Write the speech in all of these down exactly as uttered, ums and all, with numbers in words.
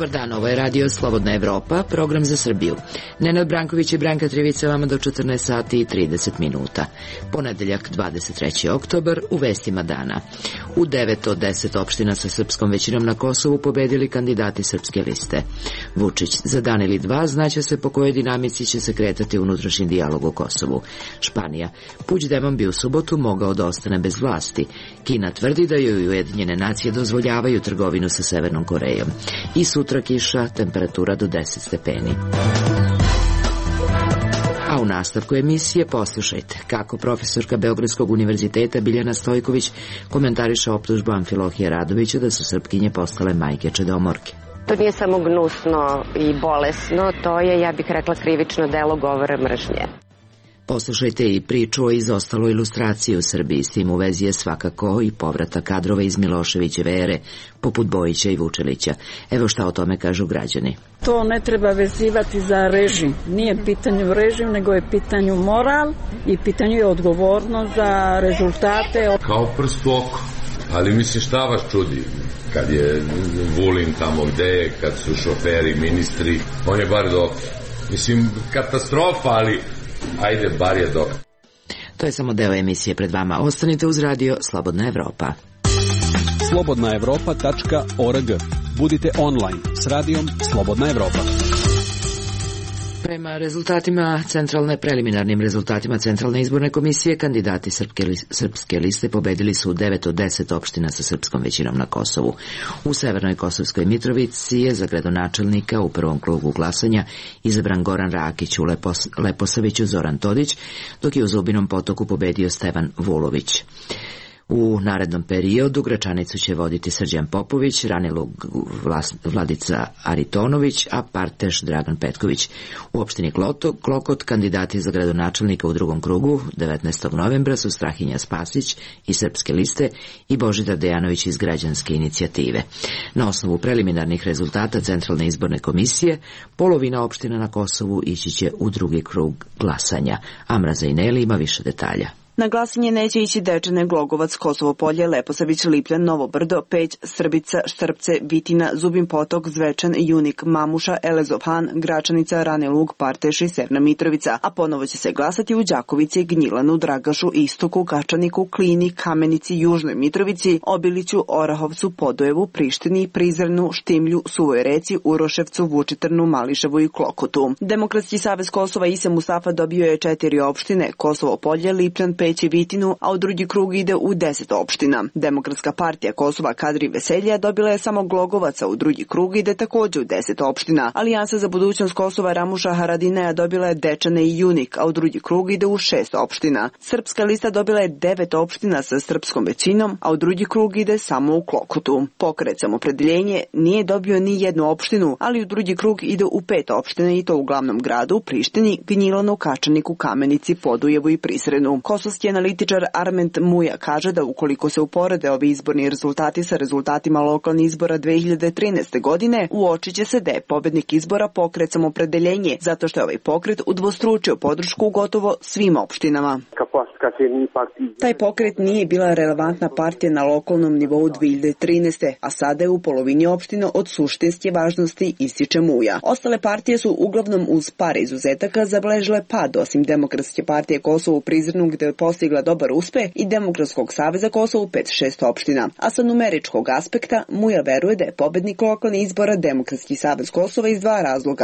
Dobar dan, ovo je radio Slobodna Evropa, program za Srbiju. Nenad Branković i Branka Trivica vama do četrnaest sati i trideset minuta. Ponedeljak, dvadeset treći oktobar, u vestima dana. U devet od deset opština sa srpskom većinom na Kosovu pobedili kandidati Srpske liste. Vučić za dan ili dva znaće se po kojoj dinamici će se kretati unutrašnji dijalog u Kosovu. Španija. Puigdemont bi u subotu mogao da ostane bez vlasti. Kina tvrdi da joj Ujedinjene nacije dozvoljavaju trgovinu sa Severnom Korejom. I sutra kiša, temperatura do deset stepeni. A u nastavku emisije poslušajte kako profesorka Beogradskog univerziteta Biljana Stojković komentariše optužbu Amfilohija Radovića da su Srpkinje postale majke čedomorke. To nije samo gnusno i bolesno, to je, ja bih rekla, krivično delo govora mržnje. Poslušajte i priču o izostaloj ilustraciji u Srbiji, s tim u vezi je svakako i povrata kadrova iz Miloševićeve ere, poput Bojića i Vučelića. Evo šta o tome kažu građani. To ne treba vezivati za režim. Nije pitanju režim, nego je pitanju moral i pitanju je odgovornost za rezultate. Kao prst u oko. Ali mislim, šta vas čudi? Kad je Vulin tamo gde je, kad su šoferi, ministri, on je bar dok. Mislim, katastrofa, ali ajde, bar je dok. To je samo deo emisije pred vama. Ostanite uz radio Slobodna Evropa. slobodna evropa tačka org. Budite online s radijom Slobodna Evropa. Prema rezultatima centralne, preliminarnim rezultatima Centralne izborne komisije, kandidati Srpske, Srpske liste pobedili su u devet od deset opština sa srpskom većinom na Kosovu. U Severnoj Kosovskoj Mitrovici je za gradonačelnika u prvom krugu glasanja izabran Goran Rakić, u Lepos, Leposaviću Zoran Todić, dok je u Zubinom Potoku pobedio Stevan Vulović. U narednom periodu Gračanicu će voditi Srđan Popović, Ranilug Vladica Aritonović, a Parteš Dragan Petković. U opštini Klokot kandidati za gradonačelnika u drugom krugu devetnaestog novembra su Strahinja Spasić iz Srpske liste i Božidar Dejanović iz Građanske inicijative. Na osnovu preliminarnih rezultata Centralne izborne komisije, polovina opština na Kosovu ići će u drugi krug glasanja. Amra Zajneli ima više detalja. Na glasanje neće ići Dečane, Glogovac, Kosovo Polje, Leposavić, Lipljan, Novo Brdo, Peć, Srbica, Štrpce, Vitina, Zubin Potok, Zvečan, Junik, Mamuša, Elezov Han, Gračanica, Ranilug, Parteš i Severna Mitrovica, a ponovo će se glasati u Đakovici, Gnjilanu, Dragašu, Istoku, Kačaniku, Klini, Kamenici, Južnoj Mitrovici, Obiliću, Orahovcu, Podojevu, Prištini, Prizrenu, Štimlju, Suvoj Reci, Uroševcu, Vučitrnu, Mališevu i Klokotu. Demokratski savez Kosova Ise Mustafa dobio je četiri opštine, Kosovo Polje, Lipljan, Peć i Vitinu, a u drugi krug ide u deset opština. Demokratska partija Kosova Kadri Veselja dobila je samo Glogovaca, u drugi krug ide takođe u deset opština. Alijansa za budućnost Kosova Ramuša Haradineja dobila je Dečane i Junik, a u drugi krug ide u šest opština. Srpska lista dobila je devet opština sa srpskom većinom, a u drugi krug ide samo u Klokotu. Pokret Samopredeljenje nije dobio ni jednu opštinu, ali u drugi krug ide u pet opština i to u glavnom gradu, Prištini, Gnjilanu, Kačaniku, Kamenici, Podujevu i Prizrenu. Kosovski analitičar Arment Muja kaže da ukoliko se uporede ovi izborni rezultati sa rezultatima lokalnih izbora dve hiljade trinaeste. godine, uočiće se da je pobednik izbora Pokret Samopredeljenje, zato što je ovaj pokret udvostručio podršku u gotovo svim opštinama. Taj pokret nije bila relevantna partija na lokalnom nivou dve hiljade trinaeste. a sada je u polovini opština od suštinske važnosti, ističe Muja. Ostale partije su uglavnom uz par izuzetaka zabeležile pad, osim Demokratske partije Kosovo u Prizrenu gde je postigla dobar uspeh i Demokratskog saveza Kosovo u pet šest opština. A sa numeričkog aspekta Muja veruje da je pobednik lokalnih izbora Demokratski savez Kosova iz dva razloga.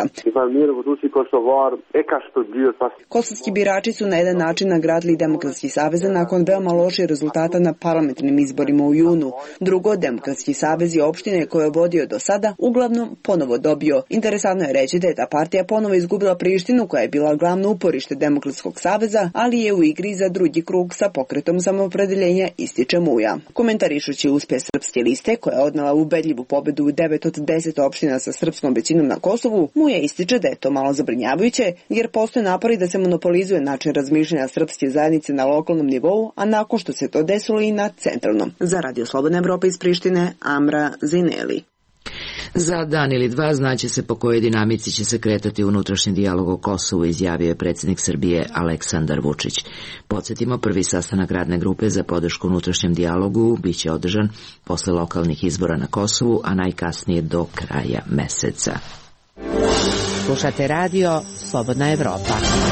Kosovski birači su na jedan način nagradili Demokratski savez nakon veoma loših rezultata na parlamentarnim izborima u junu. Drugo, Demokratski savez i opštine koje je vodio do sada uglavnom ponovo dobio. Interesantno je reći da je ta partija ponovo izgubila Prištinu koja je bila glavno uporište Demokratskog saveza, ali je u igri za drugi krug sa Pokretom Samopredeljenja, ističe Muja. Komentarišući uspeh Srpske liste koja je odnela ubedljivu pobedu u devet od deset opština sa srpskom većinom na Kosovu, Muja ističe da je to malo zabrinjavajuće jer postoje napori da se monopolizuje način razmišljanja srpske zajednice na lokalnom nivou, a nakon što se to desilo i na centralnom. Za Radio Slobodna Evropa iz Prištine, Amra Zineli. Za dan ili dva znaće se po kojoj dinamici će se kretati unutrašnji dijalog o Kosovu, izjavio je predsjednik Srbije Aleksandar Vučić. Podsjetimo, prvi sastanak radne grupe za podršku unutrašnjem dijalogu biće održan posle lokalnih izbora na Kosovu, a najkasnije do kraja meseca. Slušate radio Slobodna Evropa.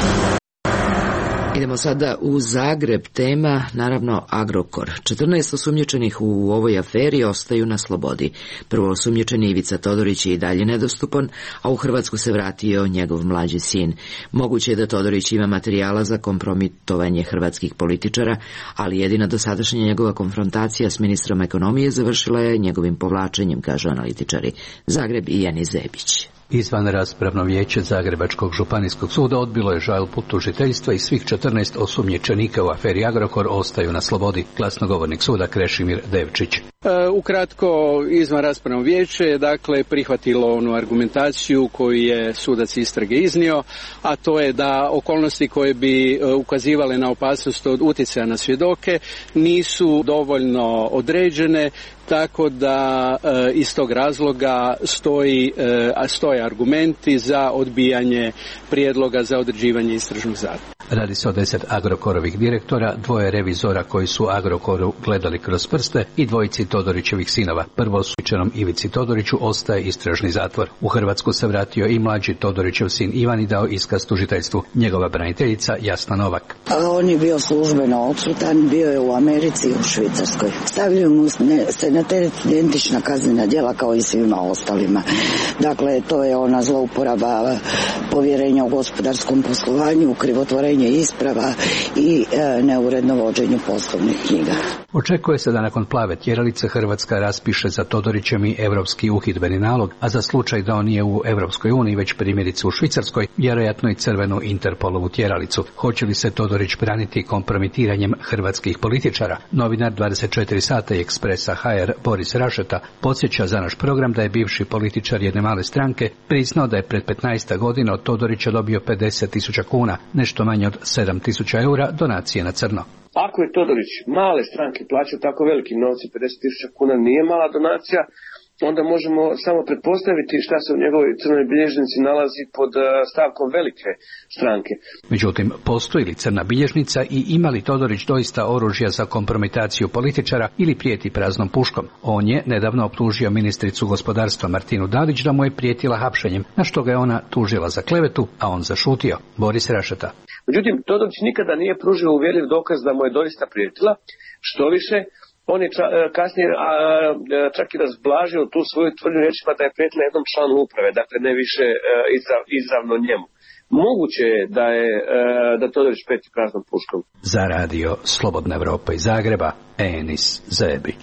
Idemo sada u Zagreb, tema naravno Agrokor. četrnaest osumnjičenih u ovoj aferi ostaju na slobodi. Prvo osumnjičeni Ivica Todorić je i dalje nedostupan, a u Hrvatsku se vratio njegov mlađi sin. Moguće je da Todorić ima materijala za kompromitovanje hrvatskih političara, ali jedina dosadašnja njegova konfrontacija s ministrom ekonomije završila je njegovim povlačenjem, kažu analitičari. Zagreb i Jani Zebić. Izvanraspravno vijeće Zagrebačkog županijskog suda odbilo je žalbu tužiteljstva i svih četrnaest osumnjičenika u aferi Agrokor ostaju na slobodi. Glasnogovornik suda Krešimir Devčić. E, ukratko, izvanraspravno vijeće je dakle prihvatilo onu argumentaciju koju je sudac istrage iznio, a to je da okolnosti koje bi e, ukazivale na opasnost od utjecaja na svjedoke nisu dovoljno određene, tako da e, iz tog razloga stoji, e, stoje argumenti za odbijanje prijedloga za određivanje istražnog zatvora. Radi se o deset Agrokorovih direktora, dvoje revizora koji su Agrokoru gledali kroz prste i dvojici Todorićevih sinova. Prvo osumnjičenom Ivici Todoriću ostaje istražni zatvor. U Hrvatsku se vratio i mlađi Todorićev sin Ivan i dao iskaz tužiteljstvu. Njegova braniteljica Jasna Novak. A on je bio službeno odsutan, bio je u Americi i u Švicarskoj. Stavljaju mu se na teret identična kaznena djela kao i svima ostalima. Dakle, to je ona zlouporaba povjerenja u gospodarskom poslovanju, krivotvorenje isprava i e, neuredno vođenje poslovnih knjiga. Očekuje se da nakon plave tjeralice Hrvatska raspiše za Todorićem i europski uhidbeni nalog, a za slučaj da on nije u Europskoj uniji, već primjerice u Švicarskoj, vjerojatno i crvenu Interpolovu tjeralicu. Hoće li se Todorić braniti kompromitiranjem hrvatskih političara? Novinar dvadeset četiri sata i Ekspresa ha er Boris Rašeta podsjeća za naš program da je bivši političar jedne male stranke priznao da je pred petnaest godina od Todorića dobio pedeset tisuća kuna, nešto manje od sedam tisuća eura donacije na crno. Ako je Todorić male stranke plaćao tako velikim novcem, pedeset tisuća kuna nije mala donacija, onda možemo samo pretpostaviti šta se u njegovoj crnoj bilježnici nalazi pod stavkom velike stranke. Međutim, postoji li crna bilježnica i ima li Todorić doista oružja za kompromitaciju političara ili prijeti praznom puškom? On je nedavno optužio ministricu gospodarstva Martinu Dalić da mu je prijetila hapšenjem, na što ga je ona tužila za klevetu, a on zašutio. Boris Rašeta. Međutim, Todorić nikada nije pružio uvjerljiv dokaz da mu je doista prijetila, što više, on je ča, kasnije a, čak i razblažio tu svoju tvrdnju rečima da je prijetila jednom članu uprave, dakle ne više izrav, izravno njemu. Moguće je da je da Todorić prijeti praznom puškom. Za radio Slobodna Evropa iz Zagreba, Enis Zebić.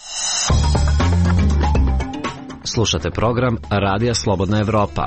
Slušate program Radija Slobodna Evropa.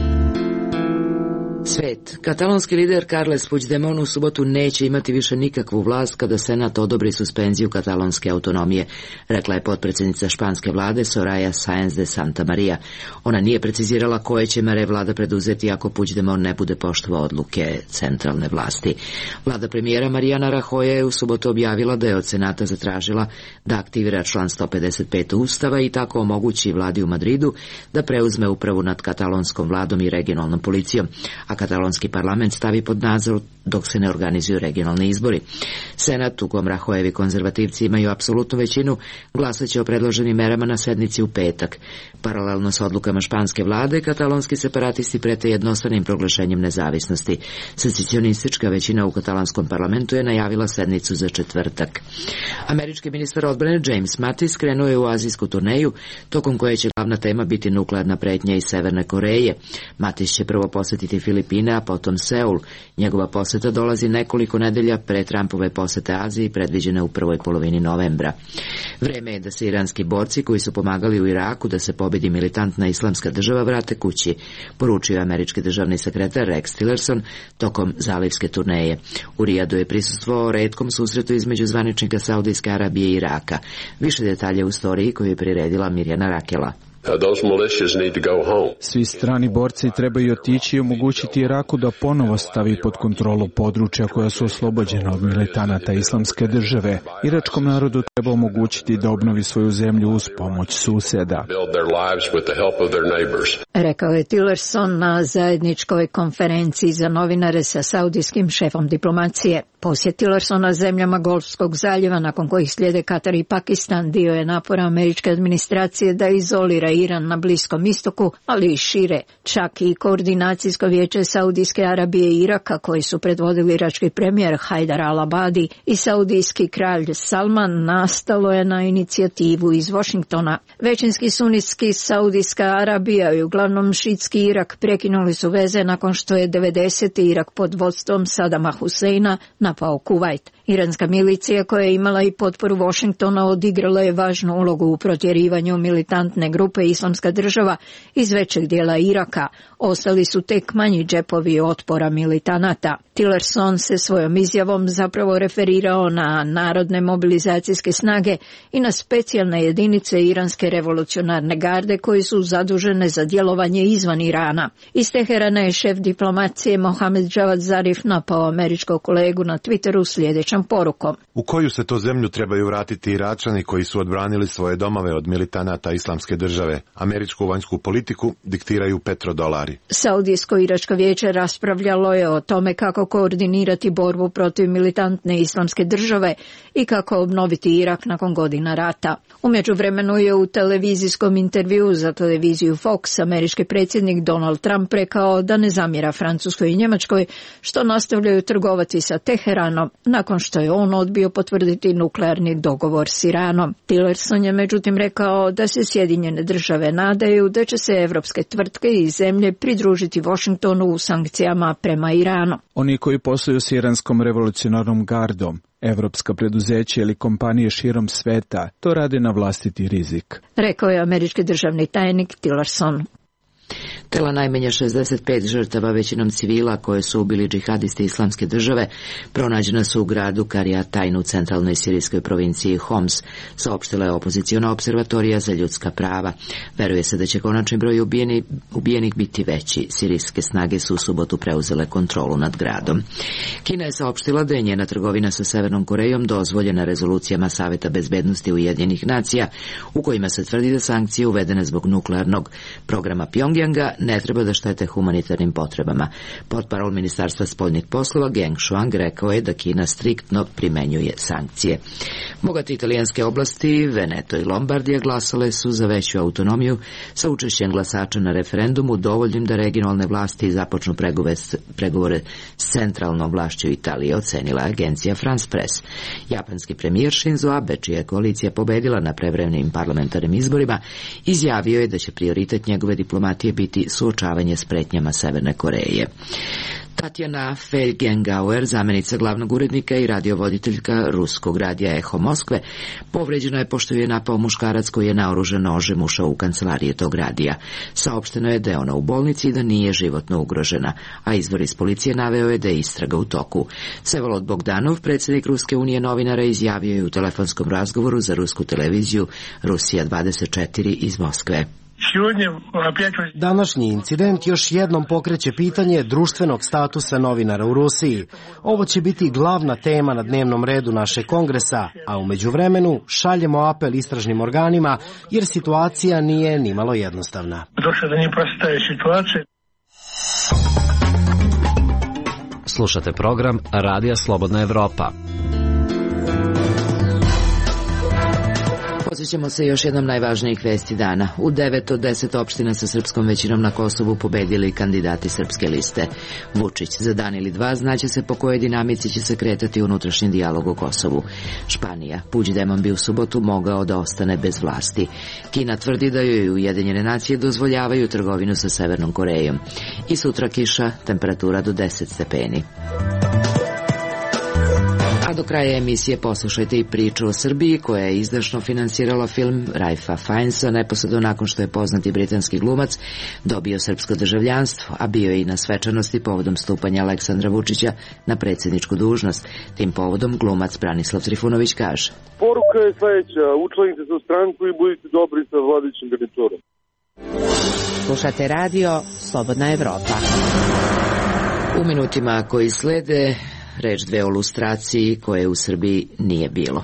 Svet. Katalonski lider Carles Puigdemont u subotu neće imati više nikakvu vlast kada Senat odobri suspenziju katalonske autonomije, rekla je potpredsjednica španske vlade Soraya Sáenz de Santamaría. Ona nije precizirala koje će mere vlada preduzeti ako Puigdemont ne bude poštovao odluke centralne vlasti. Vlada premijera Mariana Rajoya je u subotu objavila da je od Senata zatražila da aktivira član sto pedeset pet Ustava i tako omogući vladi u Madridu da preuzme upravu nad katalonskom vladom i regionalnom policijom, a katalonski parlament stavi pod nadzor dok se ne organizuju regionalni izbori. Senat, u kom Rajojevi konzervativci imaju apsolutnu većinu, glasat će o predloženim merama na sednici u petak. Paralelno s odlukama španske vlade, katalonski separatisti prete jednostranim proglašenjem nezavisnosti. Secesionistička većina u katalanskom parlamentu je najavila sednicu za četvrtak. Američki ministar odbrane James Mattis krenuo je u azijsku turneju, tokom koje će glavna tema biti nuklearna pretnja iz Severne Koreje. Mattis će prvo posjetiti Filipine, a potom Seul. Njegova poseta dolazi nekoliko nedelja pre Trumpove posete Aziji, predviđene u prvoj polovini novembra. Vreme je da se iranski borci koji su pomagali u Iraku da se pobedi militantna islamska država vrate kući, poručio je američki državni sekretar Rex Tillerson tokom zalivske turneje. U Rijadu je prisustvovao retkom susretu između zvaničnika Saudijske Arabije i Iraka. Više detalja u storiji koju je priredila Mirjana Rakela. Svi strani borci trebaju otići i omogućiti Iraku da ponovo stavi pod kontrolu područja koja su oslobođena od militanata Islamske države. Iračkom narodu treba omogućiti da obnovi svoju zemlju uz pomoć susjeda. Rekao je Tillerson na zajedničkoj konferenciji za novinare sa saudijskim šefom diplomacije. Posjet Tillersona zemljama Golfskog zaljeva, nakon kojih slijede Katar i Pakistan, dio je napora američke administracije da izolira Iran na Bliskom istoku, ali i šire. Čak i koordinacijsko vijeće Saudijske Arabije i Iraka, koji su predvodili irački premijer Hajdar al-Abadi i saudijski kralj Salman, nastalo je na inicijativu iz Washingtona. Većinski sunitski Saudijska Arabija i uglavnom šitski Irak prekinuli su veze nakon što je devedesete Irak pod vodstvom Sadama Huseina napao Kuvajt. Iranska milicija, koja je imala i potporu Washingtona, odigrala je važnu ulogu u protjerivanju militantne grupe Islamska država iz većeg dijela Iraka. Ostali su tek manji džepovi otpora militanata. Tillerson se svojom izjavom zapravo referirao na narodne mobilizacijske snage i na specijalne jedinice Iranske revolucionarne garde koji su zadužene za djelovanje izvan Irana. Iz Teherana je šef diplomacije Mohamed Javad Zarif napao američkog kolegu na Twitteru sljedećom porukom. U koju se to zemlju trebaju vratiti Iračani koji su odbranili svoje domove od militanata Islamske države? Američku vanjsku politiku diktiraju petrodolari. Saudijsko-iračko vijeće raspravljalo je o tome kako koordinirati borbu protiv militantne Islamske države i kako obnoviti Irak nakon godina rata. U međuvremenu je u televizijskom intervjuu za televiziju Fox američki predsjednik Donald Trump rekao da ne zamjera Francuskoj i Njemačkoj što nastavljaju trgovati sa Teheranom nakon što je on odbio potvrditi nuklearni dogovor s Iranom. Tillerson je međutim rekao da se Sjedinjene države nadaju da će se evropske tvrtke i zemlje pridružiti Washingtonu u sankcijama prema Iranu. Oni koji posluju s iranskom revolucionarnom gardom, evropska preduzeća ili kompanije širom sveta, to rade na vlastiti rizik, rekao je američki državni tajnik Tillerson. Tela najmanje šezdeset pet žrtava, većinom civila koje su ubili džihadisti Islamske države, pronađena su u gradu Kariatayn u centralnoj sirijskoj provinciji Homs, saopštila je opoziciona observatorija za ljudska prava. Veruje se da će konačni broj ubijeni, ubijenih biti veći. Sirijske snage su u subotu preuzele kontrolu nad gradom. Kina je saopštila da je njena trgovina sa Severnom Korejom dozvoljena rezolucijama Saveta bezbednosti Ujedinjenih nacija, u kojima se tvrdi da sankcije uvedene zbog nuklearnog programa Pjongjanga ne treba da štete humanitarnim potrebama. Portparol Ministarstva spoljnih poslova Geng Shuang rekao je da Kina striktno primenjuje sankcije. Bogate italijanske oblasti, Veneto i Lombardija, glasale su za veću autonomiju sa učešćem glasača na referendumu, dovoljnim da regionalne vlasti započnu pregovore s centralnom vlašću Italije, ocenila agencija France Press. Japanski premijer Shinzo Abe, čija je koalicija pobedila na prevremenim parlamentarnim izborima, izjavio je da će prioritet njegove diplomatije biti suočavanje s pretnjama Severne Koreje. Tatjana Felgengauer, zamjenica glavnog urednika i radiovoditeljka ruskog radija Eho Moskve, povređena je pošto je napao muškarac koji je naoružan nožem ušao u kancelarije tog radija. Saopšteno je da je ona u bolnici i da nije životno ugrožena, a izvor iz policije naveo je da je istraga u toku. Vsevolod Bogdanov, predsjednik Ruske unije novinara, izjavio je u telefonskom razgovoru za rusku televiziju Rusija dvadeset četiri iz Moskve. Današnji incident još jednom pokreće pitanje društvenog statusa novinara u Rusiji. Ovo će biti glavna tema na dnevnom redu našeg kongresa, a u međuvremenu šaljemo apel istražnim organima jer situacija nije nimalo jednostavna. Slušate program Radija Slobodna Evropa. Posjećamo se još jednom najvažnijih vesti dana. U devet od deset opština sa srpskom većinom na Kosovu pobedili kandidati Srpske liste. Vučić za dan ili dva znaće se po kojoj dinamici će se kretati unutrašnji dijalog u Kosovu. Španija, Puigdemont bi u subotu mogao da ostane bez vlasti. Kina tvrdi da joj Ujedinjene nacije dozvoljavaju trgovinu sa Severnom Korejom. I sutra kiša, temperatura do deset stepeni. A do kraja emisije poslušajte i priču o Srbiji koja je izdašno finansirala film Raifa Fiennesa neposredno nakon što je poznati britanski glumac dobio srpsko državljanstvo, a bio je i na svečanosti povodom stupanja Aleksandra Vučića na predsjedničku dužnost. Tim povodom glumac Branislav Trifunović kaže: Poruka je sljedeća, učlanite se u stranku i budite dobri sa vladajućim garniturom. Slušate radio Slobodna Evropa. U minutima koji slede, reč dve o lustraciji koje u Srbiji nije bilo.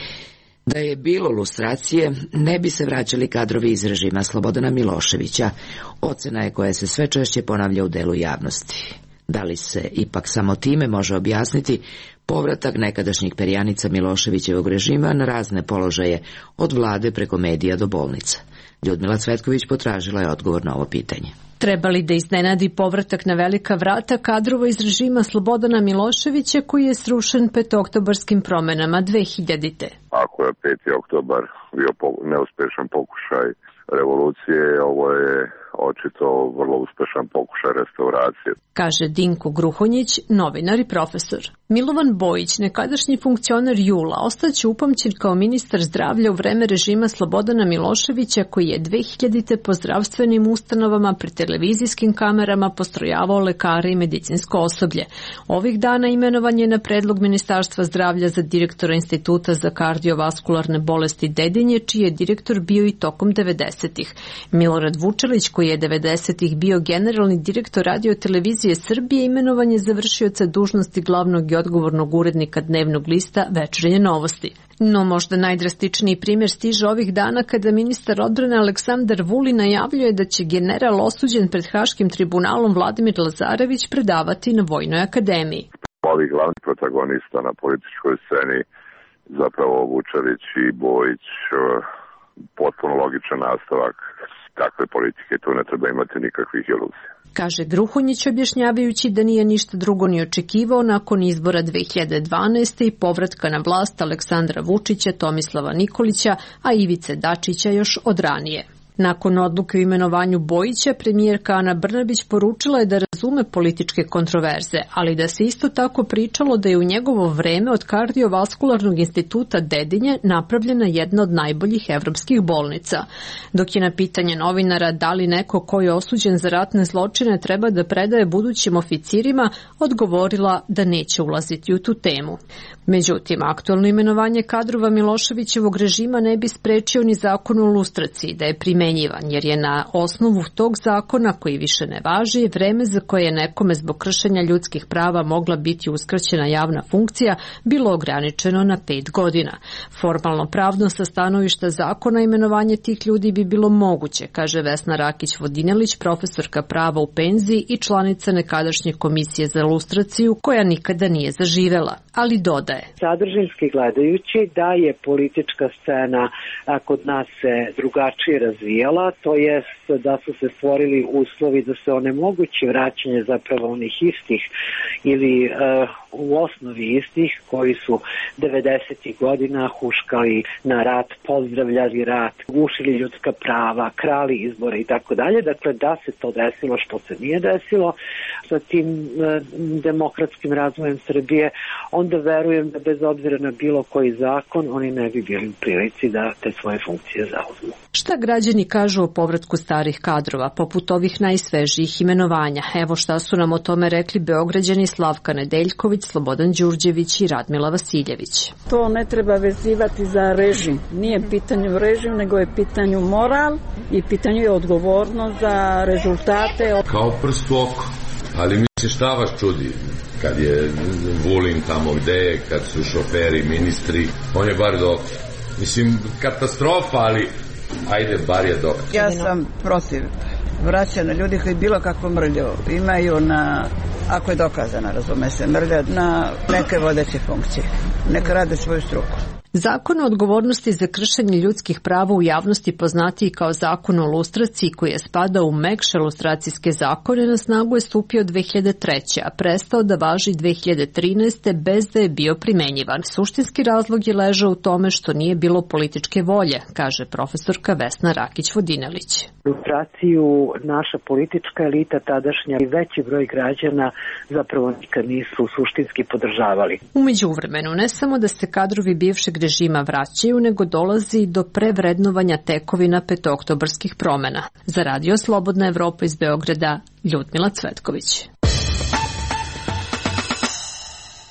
Da je bilo lustracije, ne bi se vraćali kadrovi iz režima Slobodana Miloševića. Ocena je koja se sve češće ponavlja u delu javnosti. Da li se ipak samo time može objasniti povratak nekadašnjih perjanica Miloševićevog režima na razne položaje, od vlade preko medija do bolnica? Ljudmila Cvetković potražila je odgovor na ovo pitanje. Treba li da iznenadi povratak na velika vrata kadrova iz režima Slobodana Miloševića koji je srušen petooktobarskim promenama dve hiljadite. Ako je peti oktobar bio neuspešan pokušaj revolucije, ovo je očito vrlo uspešan pokušaj restauracije, kaže Dinko Gruhonjić, novinar i profesor. Milovan Bojić, nekadašnji funkcioner JUL-a, ostaće upamćen kao ministar zdravlja u vreme režima Slobodana Miloševića, koji je dve hiljadite po zdravstvenim ustanovama pred televizijskim kamerama postrojavao lekare i medicinsko osoblje. Ovih dana imenovan je na predlog Ministarstva zdravlja za direktora Instituta za kardiovaskularne bolesti Dedinje, čiji je direktor bio i tokom devedesetih. Milorad Vučelić, koji je devedesetih bio generalni direktor Radio-televizije Srbije, imenovan je za vršioca dužnosti glavnog i odgovornog urednika dnevnog lista Večernje novosti. No možda najdrastičniji primjer stiže ovih dana kada ministar odbrane Aleksandar Vulin najavljuje da će general osuđen pred Haškim tribunalom Vladimir Lazarević predavati na Vojnoj akademiji. Ovi glavni protagonista na političkoj sceni, zapravo Vučelić i Bojić, potpuno logičan nastavak takve politike, tu ne treba imati nikakvih iluzija. Kaže Gruhonjić, objašnjavajući da nije ništa drugo ni očekivao nakon izbora dve hiljade dvanaeste. i povratka na vlast Aleksandra Vučića, Tomislava Nikolića, a Ivice Dačića još od ranije. Nakon odluke o imenovanju Bojića, premijerka Ana Brnabić poručila je da razume političke kontroverze, ali da se isto tako pričalo da je u njegovo vreme od kardiovaskularnog instituta Dedinje napravljena jedna od najboljih evropskih bolnica. Dok je na pitanje novinara da li neko ko je osuđen za ratne zločine treba da predaje budućim oficirima, odgovorila da neće ulaziti u tu temu. Međutim, aktualno imenovanje kadrova Miloševićevog režima ne bi sprečio ni zakon o lustraciji da je primenjivan, jer je na osnovu tog zakona, koji više ne važi, vreme za koje je nekome zbog kršenja ljudskih prava mogla biti uskraćena javna funkcija bilo ograničeno na pet godina. Formalno pravno sa stanovišta zakona imenovanje tih ljudi bi bilo moguće, kaže Vesna Rakić-Vodinelić, profesorka prava u penziji i članica nekadašnje komisije za lustraciju koja nikada nije zaživela, ali dodaje. Sadržinski gledajući da je politička scena kod nas se drugačije razvijala, to jest da su se stvorili uslovi da se onemogući vraćanje zapravo onih istih ili uh, u osnovi istih koji su devedesetih godina huškali na rat, pozdravljali rat, gušili ljudska prava, krali izbore i tako dalje. Dakle, da se to desilo što se nije desilo sa tim uh, demokratskim razvojem Srbije, onda verujem da bez obzira na bilo koji zakon, oni ne bi bili u prilici da te svoje funkcije zauzmu. Šta građani kažu o povratku starih kadrova, poput ovih najsvežijih imenovanja? Evo šta su nam o tome rekli Beograđani Slavka Nedeljković, Slobodan Đurđević i Radmila Vasiljević. To ne treba vezivati za režim. Nije pitanju režim, nego je pitanju moral i pitanju je odgovornost za rezultate. Kao prst u oko. Ali mi se šta vas čudi? Kad je Vulin tamo gde je, kad su šoferi, ministri, on je bar doktor. Mislim, katastrofa, ali ajde, bar je doktor. Ja sam protiv vraćanja ljudi koji bilo kakvu mrlju imaju na, ako je dokazana, razume se, mrlja na neke vodeće funkcije. Neka rade svoju struku. Zakon o odgovornosti za kršenje ljudskih prava u javnosti, poznatiji kao zakon o lustraciji, koji je spadao u mekše lustracijske zakone, na snagu je stupio dve hiljade treće. a prestao da važi dve hiljade trinaeste. bez da je bio primenjivan. Suštinski razlog je ležao u tome što nije bilo političke volje, kaže profesorka Vesna Rakić-Vodinelić. Lustraciju naša politička elita tadašnja i veći broj građana zapravo nikad nisu suštinski podržavali. U međuvremenu, ne samo da se kadrovi bivšeg režima vraćaju, nego dolazi do prevrednovanja tekovina petooktobarskih promena. Za Radio Slobodna Evropa iz Beograda, Ljudmila Cvetković.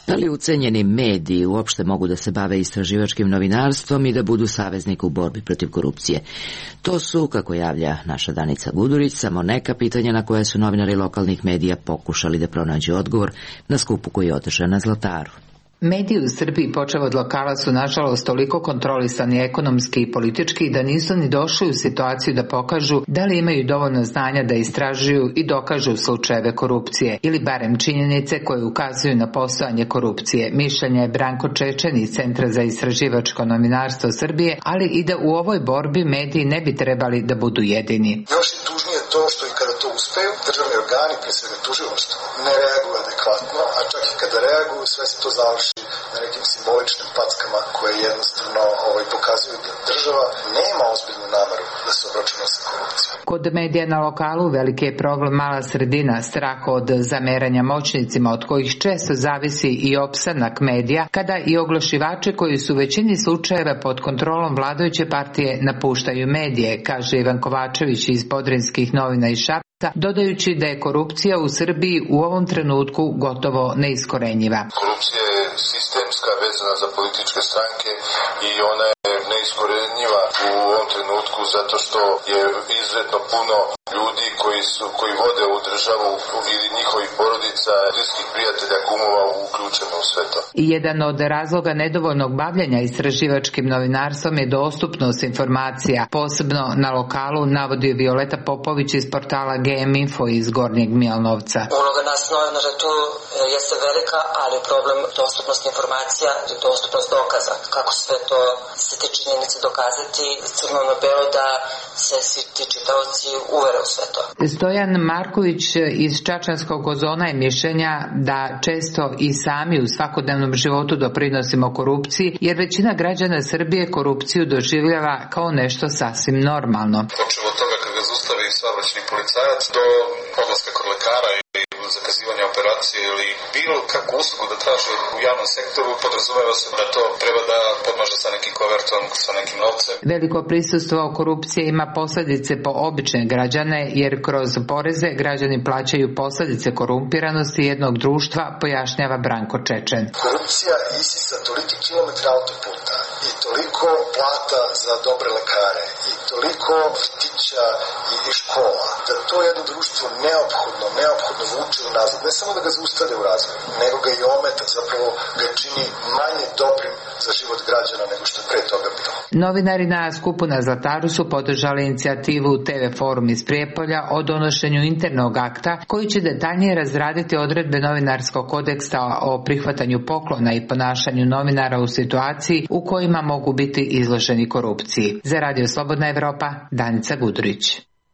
Da li ucenjeni mediji uopšte mogu da se bave istraživačkim novinarstvom i da budu saveznik u borbi protiv korupcije? To su, kako javlja naša Danica Gudurić, samo neka pitanja na koje su novinari lokalnih medija pokušali da pronađu odgovor na skupu koji je održan na Zlataru. Mediji u Srbiji, počev od lokala, su nažalost toliko kontrolisani ekonomski i politički da nisu ni došli u situaciju da pokažu da li imaju dovoljno znanja da istražuju i dokažu slučajeve korupcije ili barem činjenice koje ukazuju na postojanje korupcije. Mišljenje je Branko Čečen iz Centra za istraživačko novinarstvo Srbije, ali i da u ovoj borbi mediji ne bi trebali da budu jedini. Još je tužnije to što i kada to uspeju, državni organi, pre svega tužilaštvo, ne reaguju adekvatno, a čak i kada reaguju, sve se to završi na nekim simboličnim packama koje jednostavno ovaj, pokazuju da država nema ozbiljnu nameru da se obračuna sa korupcijom. Kod medija na lokalu veliki je problem mala sredina, strah od zameranja moćnicima od kojih često zavisi i opstanak medija, kada i oglašivači koji su u većini slučajeva pod kontrolom vladajuće partije napuštaju medije, kaže Ivan Kovačević iz Podrinskih novina iz Šapca, dodajući da je korupcija u Srbiji u ovom trenutku gotovo neiskorenjiva. Korupcija je sistemska, vezana za političke stranke i ona je neiskorenjiva u ovom trenutku zato što je izuzetno puno ljudi koji su koji vode ovu državu ili njihovih porodica, bliskih prijatelja, kumova uključeno u sve to. Jedan od razloga nedovoljnog bavljenja istraživačkim novinarstvom je dostupnost informacija, posebno na lokalu, navodi Violeta Popović iz portala G M Info iz Gornjeg Milanovca. Uloga nas novinara tu jeste velika, ali problem dostupnosti informacija i dostupnost dokaza. Kako sve to se te činjenice dokazati crno na belo da se svi ti čitaoci uvere u sve to. Stojan Marković iz Čačanskog Ozona je mišljenja da često i sami u svakodnevnom životu doprinosimo korupciji, jer većina građana Srbije korupciju doživljava kao nešto sasvim normalno. Počeo od toga kad ga zaustavi saobraćajni policajac do odlaska kod lekara ili zakazivanja operacije ili bilo kakvu uslugu da traži u javnom sektoru, podrazumeva se da to treba da podmaže sa nekim kovertom, sa nekim novcem. Veliko prisustvo korupcije ima posljedice po obične građane, jer kroz poreze građani plaćaju posljedice korumpiranosti jednog društva, pojašnjava Branko Čečen. Korupcija isisa toliki kilometra autoputa i toliko plata za dobre lekare i toliko vrtića i, i škola, da to jedno društvo neophodno, neophodno vuče unazad. Ne samo da ga zaustavlja u razvoju, nego ga i ometa, zapravo ga čini manje dobrim za život građana nego što pre toga bilo. Novinari na skupu na Zlataru su podržali inicijativu T V Forum iz Prijepolja o donošenju internog akta koji će detaljnije razraditi odredbe novinarskog kodeksa o prihvatanju poklona i ponašanju novinara u situaciji u kojima mogu biti izloženi korupciji. Za Radio Slobodna Evropa, Danica Gudurić.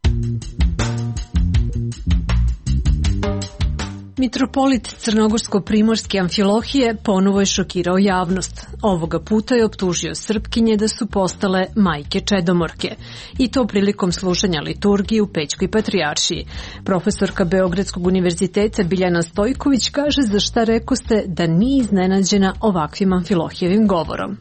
Mitropolit Crnogorsko-primorske Amfilohije ponovo je šokirao javnost. Ovoga puta je optužio Srpkinje da su postale majke čedomorke. I to prilikom slušanja liturgije u Pećkoj patrijaršiji. Profesorka Beogradskog univerziteta Biljana Stojković kaže za šta rekoste da nije iznenađena ovakvim Amfilohijevim govorom.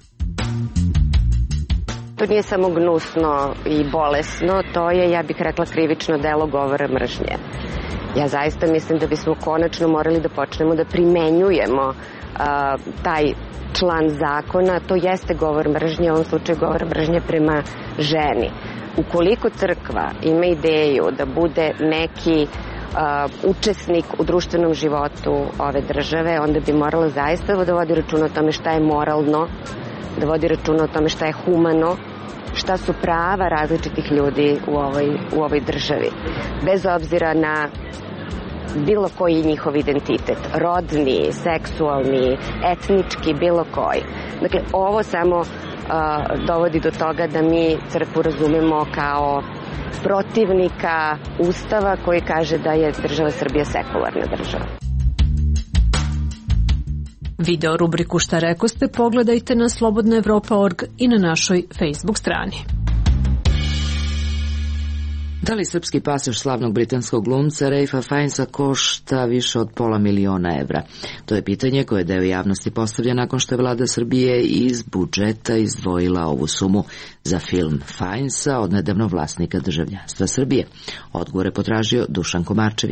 To nije samo gnusno i bolesno, to je, ja bih rekla, krivično delo govora mržnje. Ja zaista mislim da bismo konačno morali da počnemo da primenjujemo uh, taj član zakona. To jeste govor mržnje, u ovom slučaju govor mržnje prema ženi. Ukoliko crkva ima ideju da bude neki uh, učesnik u društvenom životu ove države, onda bi morala zaista da vodi računa o tome šta je moralno, da vodi računa o tome šta je humano, šta su prava različitih ljudi u ovoj, u ovoj državi. Bez obzira na bilo koji njihov identitet, rodni, seksualni, etnički, bilo koji. Dakle, ovo samo uh, dovodi do toga da mi crkvu razumemo kao protivnika Ustava koji kaže da je država Srbija sekularna država. Video rubriku Šta rekoste pogledajte na slobodna evropa tačka org i na našoj Facebook strani. Da li srpski pasoš slavnog britanskog glumca Ralpha Fiennesa košta više od pola miliona evra? To je pitanje koje deo javnosti postavlja nakon što je vlada Srbije iz budžeta izdvojila ovu sumu za film Fiennesa od nedavno vlasnika državljanstva Srbije. Odgovor je potražio Dušan Komarčević.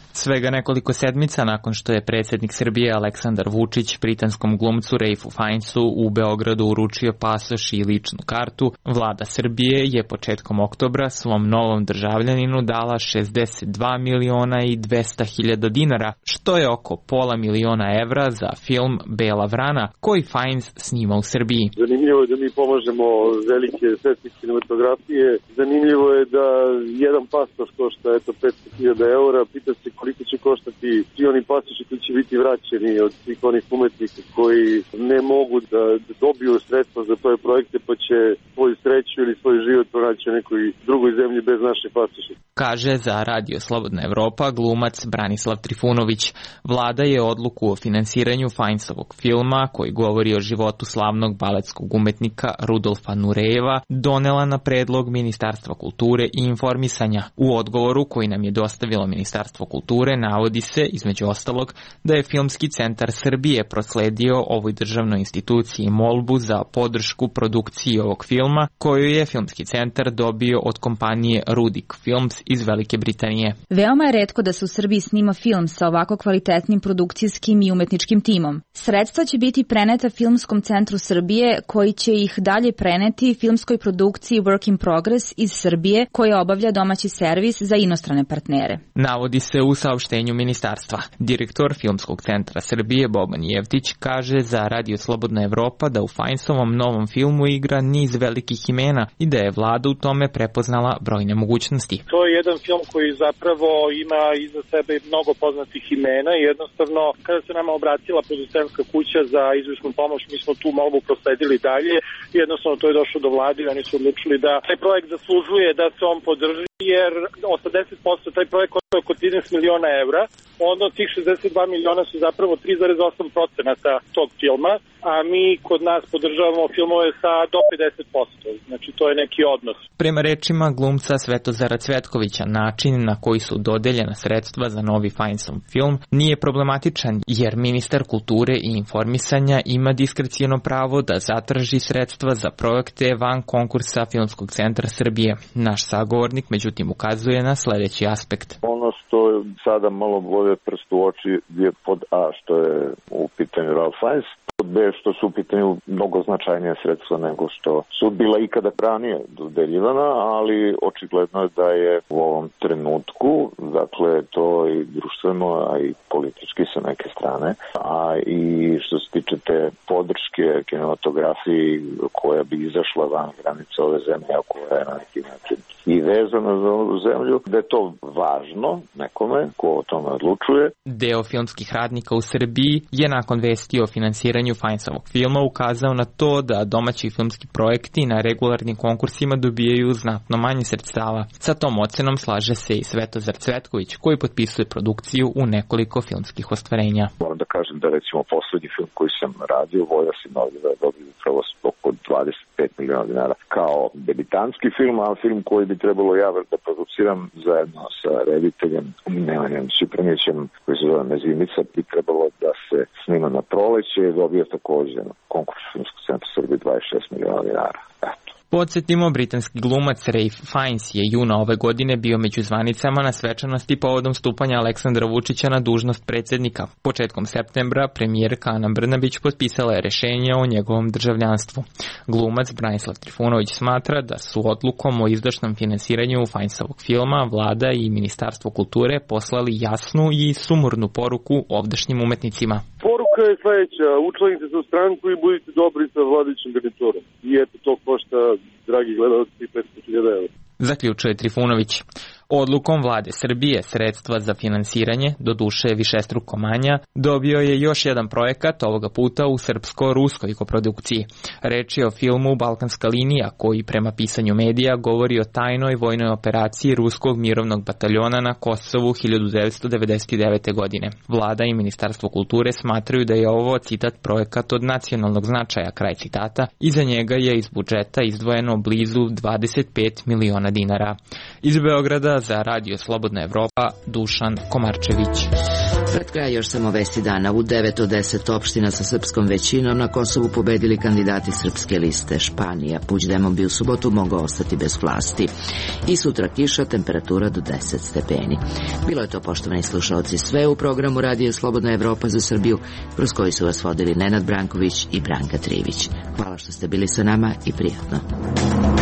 Svega nekoliko sedmica nakon što je predsjednik Srbije Aleksandar Vučić britanskom glumcu Ralphu Fiennesu u Beogradu uručio pasoš i ličnu kartu, vlada Srbije je početkom oktobra svom novom državljaninu dala šezdeset dva miliona i dvesta hiljada dinara, što je oko pola miliona evra za film Bela vrana, koji Fiennes snima u Srbiji. Zanimljivo je da mi pomažemo velike svetske kinematografije. Zanimljivo je da jedan pasoš košta eto petsto hiljada eura. Pita se koliko će koštati svi oni pasoši koji će biti vraćeni od svih onih umetnika koji ne mogu da dobiju sredstva za svoje projekte, pa će svoju sreću ili svoj život pronaći u nekoj drugoj zemlji bez naše pasoše. Kaže za Radio Slobodna Evropa glumac Branislav Trifunović. Vlada je odluku o finansiranju Fiennesovog filma, koji govori o životu slavnog baletskog umetnika Rudolfa Nurejeva, donela na predlog Ministarstva kulture i informisanja. U odgovoru koji nam je dostavilo Ministarstvo kulture navodi se, između ostalog, da je Filmski centar Srbije prosledio ovoj državnoj instituciji molbu za podršku produkciji ovog filma, koju je Filmski centar dobio od kompanije Rudik Films iz Velike Britanije. Veoma je retko da se u Srbiji snima film sa ovako kvalitetnim produkcijskim i umetničkim timom. Sredstva će biti preneta Filmskom centru Srbije, koji će ih dalje preneti filmskoj produkciji Work in Progress iz Srbije, koja obavlja domaći servis za inostrane partnere. Navodi se u saopštenju ministarstva. Direktor Filmskog centra Srbije Boban Jevtić kaže za Radio Slobodna Evropa da u Fiennesovom novom filmu igra niz velikih imena i da je vlada u tome prepoznala brojne mogućnosti. To je jedan film koji zapravo ima iza sebe mnogo poznatih imena i jednostavno kada se nama obratila producentska kuća za izvršnu pomoć, mi smo tu molbu prosledili dalje i jednostavno to je došlo do vlade i oni su odlučili da taj projekt zaslužuje da se on podrži, jer osamdeset posto taj projekt košta oko trinaest miliona evra, onda od tih šezdeset dva miliona su zapravo tri zarez osam posto tog filma, a mi kod nas podržavamo filmove sa do pedeset posto, znači to je neki odnos. Prema rečima glumca Svetozara Cvetkovića, način na koji su dodeljena sredstva za novi Fiennesov film nije problematičan, jer ministar kulture i informisanja ima diskreciono pravo da zatraži sredstva za projekte van konkursa Filmskog centra Srbije. Naš sagovornik međutim ukazuje na sledeći aspekt. Ono što sada malo bode prst u oči je pod A, što je u pitanju Ralph Fiennes, pod B, što su u pitanju mnogo značajnije sredstva nego što su bila ikada ranije dodeljivana, ali očigledno je da je u ovom trenutku, dakle to i društveno, a i politički sa neke strane, a i što se tiče te podrške kinematografiji koja bi izašla van granica ove zemlje, a koja je na neki način i vezana za ovu zemlju, da je to važno nekome ko o tome odlučuje. Deo filmskih radnika u Srbiji je nakon vesti o finansiranju Fiennesovog filma ukazao na to da domaći filmski projekti na regularnim konkursima dobijaju znatno manje sredstava. Sa tom ocenom slaže se i Svetozar Cvetković, koji potpisuje produkciju u nekoliko filmskih ostvarenja. Moram da kažem da recimo poslednji film koji sam radio, Voja Sinovljiva, je dobio upravo oko dvadeset pet miliona dinara kao debitanski film, a film koji bi trebalo ja da produciram zajedno sa rediteljem Nemanjem Šipranićem, koji se zove Mezimica, bi trebalo da se snima na proleće i dobio također konkurs Filmskog centra Srbije dvadeset šest miliona dinara. Eto. Podsjetimo, britanski glumac Ralph Fiennes je juna ove godine bio među zvanicama na svečanosti povodom stupanja Aleksandra Vučića na dužnost predsjednika. Početkom septembra premijerka Ana Brnabić potpisala je rešenje o njegovom državljanstvu. Glumac Branislav Trifunović smatra da su odlukom o izdašnom finansiranju Fiennesovog filma vlada i Ministarstvo kulture poslali jasnu i sumornu poruku ovdašnjim umetnicima. Poruka je sledeća, učlanite se u stranku i budite dobri sa vladajućim garniturom. I eto, to košta, dragi gledalci, petsto hiljada evra. Zaključuje Trifunović. Odlukom vlade Srbije sredstva za finansiranje, do duše višestruko manja, dobio je još jedan projekat, ovoga puta u srpsko-ruskoj koprodukciji. Reč je o filmu Balkanska linija, koji prema pisanju medija govori o tajnoj vojnoj operaciji ruskog mirovnog bataljona na Kosovu hiljadu devetsto devedeset devete. godine. Vlada i Ministarstvo kulture smatraju da je ovo, citat, projekat od nacionalnog značaja, kraj citata, i za njega je iz budžeta izdvojeno blizu dvadeset pet miliona dinara. Iz Beograda za Radio Slobodna Evropa, Dušan Komarčević. Pred kraj još samo vesti dana. U devet od deset opština sa srpskom većinom na Kosovu pobedili kandidati srpske liste. Španija, Puigdemont bi u subotu mogao ostati bez vlasti. I sutra kiša, temperatura do deset stepeni. Bilo je to, poštovani slušalci, sve u programu Radija Slobodna Evropa za Srbiju, kroz koji su vas vodili Nenad Branković i Branka Trivić. Hvala što ste bili sa nama i prijatno.